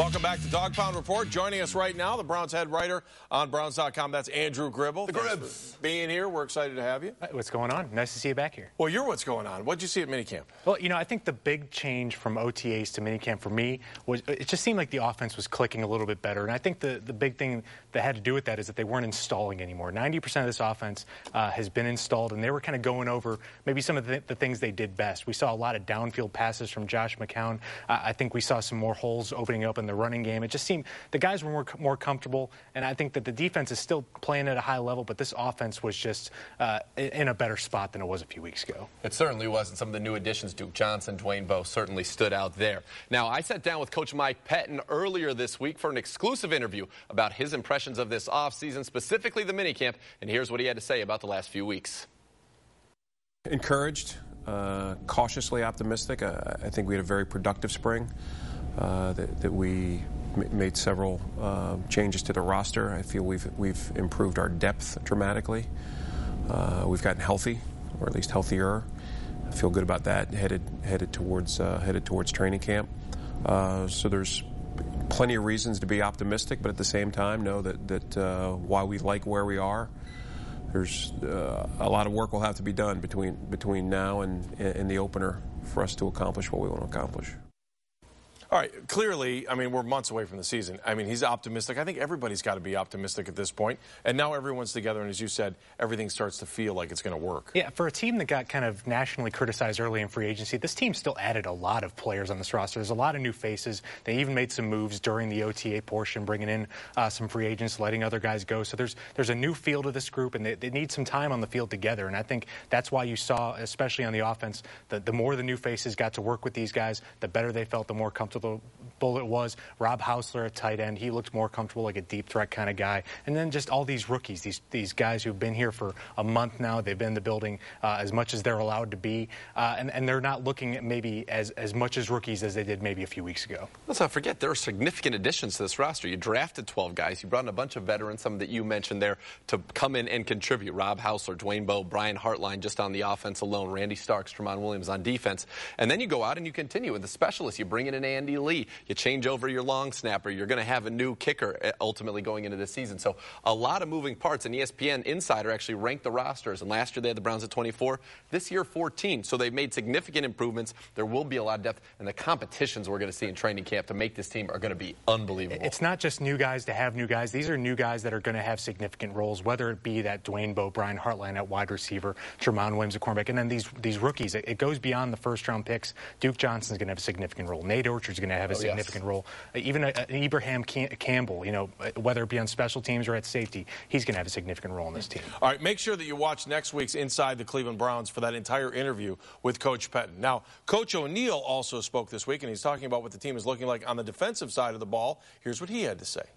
Welcome back to Dog Pound Report. Joining us right now, the Browns head writer on Browns.com. That's Andrew Gribble. The Gribbs. Being here, we're excited to have you. What's going on? Nice to see you back here. Well, you're what's going on. What did you see at minicamp? Well, I think the big change from OTAs to minicamp for me was it just seemed like the offense was clicking a little bit better. And I think the big thing that had to do with that is that they weren't installing anymore. 90% of this offense has been installed, and they were kind of going over maybe some of the things they did best. We saw a lot of downfield passes from Josh McCown. I think we saw some more holes opening up in the running game. It just seemed the guys were more comfortable, and I think that the defense is still playing at a high level, but this offense was just in a better spot than it was a few weeks ago. It certainly was, and some of the new additions, Duke Johnson, Dwayne Bowe, certainly stood out there. Now, I sat down with Coach Mike Pettine earlier this week for an exclusive interview about his impressions of this offseason, specifically the minicamp, and here's what he had to say about the last few weeks. Encouraged, cautiously optimistic. I think we had a very productive spring, that we made several changes to the roster. I feel we've improved our depth dramatically. We've gotten healthy, or at least healthier. I feel good about that. Headed towards training camp. So there's plenty of reasons to be optimistic, but at the same time, know that while we like where we are, there's a lot of work will have to be done between now and the opener for us to accomplish what we want to accomplish. All right, clearly, I mean, we're months away from the season. I mean, he's optimistic. I think everybody's got to be optimistic at this point. And now everyone's together, and as you said, everything starts to feel like it's going to work. Yeah, for a team that got kind of nationally criticized early in free agency, this team still added a lot of players on this roster. There's a lot of new faces. They even made some moves during the OTA portion, bringing in some free agents, letting other guys go. So there's a new feel to this group, and they need some time on the field together. And I think that's why you saw, especially on the offense, the more the new faces got to work with these guys, the better they felt, the more comfortable it was. Rob Hausler at tight end, he looked more comfortable, like a deep threat kind of guy. And then just all these rookies, these guys who've been here for a month now. They've been in the building as much as they're allowed to be, and they're not looking at maybe as much as rookies as they did maybe a few weeks ago. Let's not forget, there are significant additions to this roster. You drafted 12 guys. You brought in a bunch of veterans, some that you mentioned there, to come in and contribute. Rob Hausler, Dwayne Bowe, Brian Hartline just on the offense alone, Randy Starks, Tramon Williams on defense. And then you go out and you continue with the specialists. You bring in an Andy Lee. You change over your long snapper. You're going to have a new kicker ultimately going into this season. So a lot of moving parts. And ESPN Insider actually ranked the rosters. And last year they had the Browns at 24. This year 14. So they've made significant improvements. There will be a lot of depth. And the competitions we're going to see in training camp to make this team are going to be unbelievable. It's not just new guys to have new guys. These are new guys that are going to have significant roles, whether it be that Dwayne Bowe, Brian Hartline at wide receiver, Tramon Williams at cornerback, and then these rookies. It goes beyond the first-round picks. Duke Johnson's going to have a significant role. Nate Orchard's going to have a significant role. Even an Ibrahim Campbell, whether it be on special teams or at safety, he's going to have a significant role in this team. All right, make sure that you watch next week's Inside the Cleveland Browns for that entire interview with Coach Pettine. Now, Coach O'Neill also spoke this week, and he's talking about what the team is looking like on the defensive side of the ball. Here's what he had to say.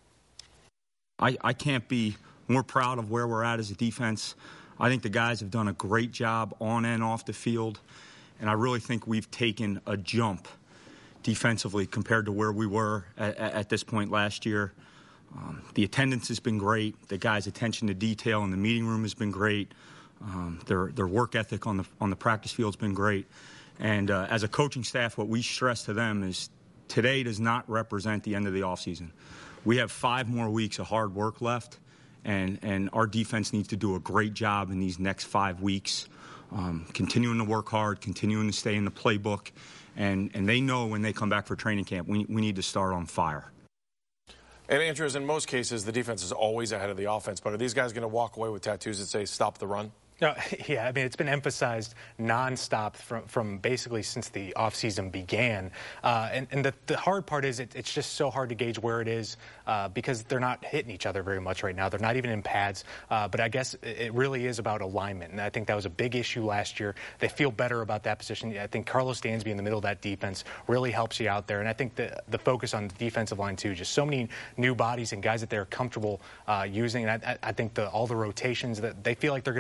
I can't be more proud of where we're at as a defense. I think the guys have done a great job on and off the field, and I really think we've taken a jump defensively compared to where we were at this point last year. The attendance has been great. The guys' attention to detail in the meeting room has been great. Their work ethic on the practice field has been great. And as a coaching staff, what we stress to them is today does not represent the end of the offseason. We have 5 more weeks of hard work left, and our defense needs to do a great job in these next 5 weeks, continuing to work hard, continuing to stay in the playbook. And they know when they come back for training camp, we need to start on fire. And Andrew, as in most cases, the defense is always ahead of the offense. But are these guys going to walk away with tattoos that say "Stop the run"? No, yeah, I mean, it's been emphasized nonstop from basically since the offseason began. And the hard part is it's just so hard to gauge where it is because they're not hitting each other very much right now. They're not even in pads. But I guess it really is about alignment. And I think that was a big issue last year. They feel better about that position. I think Carlos Dansby in the middle of that defense really helps you out there. And I think the focus on the defensive line, too, just so many new bodies and guys that they're comfortable using. And I think all the rotations, that they feel like they're going to be fresh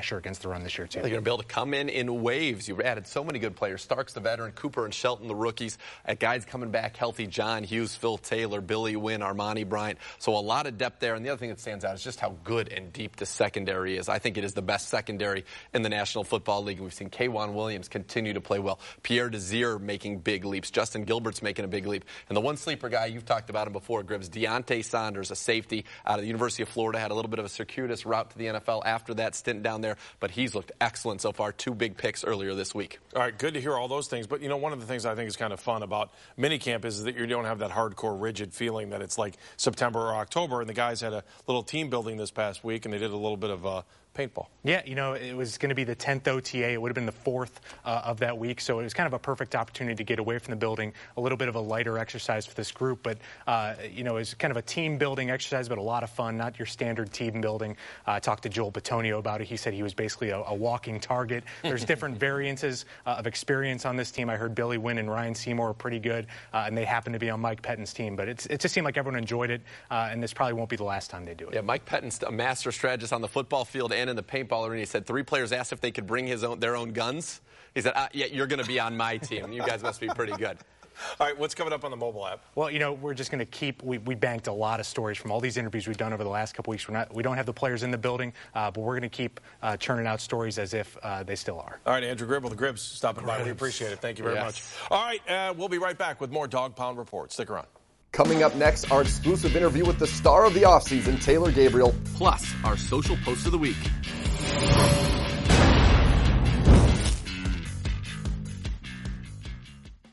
pressure against the run this year, too. They're going to be able to come in waves. You added so many good players. Starks, the veteran, Cooper and Shelton, the rookies. Guys coming back healthy, John Hughes, Phil Taylor, Billy Wynn, Armani Bryant. So a lot of depth there. And the other thing that stands out is just how good and deep the secondary is. I think it is the best secondary in the National Football League. We've seen K'Wan Williams continue to play well. Pierre Desir making big leaps. Justin Gilbert's making a big leap. And the one sleeper guy, you've talked about him before, Gribbs, Deontay Saunders, a safety out of the University of Florida, had a little bit of a circuitous route to the NFL after that stint down there, but he's looked excellent so far. 2 big picks earlier this week. All right, good to hear all those things. But, you know, one of the things I think is kind of fun about minicamp is that you don't have that hardcore, rigid feeling that it's like September or October. And the guys had a little team building this past week, and they did a little bit of paintball. Yeah, you know, it was going to be the 10th OTA. It would have been the 4th of that week, so it was kind of a perfect opportunity to get away from the building, a little bit of a lighter exercise for this group. But, you know, it was kind of a team-building exercise, but a lot of fun, not your standard team building. I talked to Joel Bitonio about it. He said he was basically a walking target. There's different variances of experience on this team. I heard Billy Wynn and Ryan Seymour are pretty good, and they happen to be on Mike Pettine's team. But it just seemed like everyone enjoyed it, and this probably won't be the last time they do it. Yeah, Mike Pettine's a master strategist on the football field and in the paintball arena. He said 3 players asked if they could bring their own guns. He said, yeah, you're going to be on my team. You guys must be pretty good. All right, what's coming up on the mobile app? Well, you know, we're just going to keep, we banked a lot of stories from all these interviews we've done over the last couple weeks. We don't have the players in the building, but we're going to keep churning out stories as if they still are. All right, Andrew Gribble, the Gribbs, stopping by. We appreciate it. Thank you very much. All right, we'll be right back with more Dog Pound Report. Stick around. Coming up next, our exclusive interview with the star of the offseason, Taylor Gabriel. Plus, our social post of the week.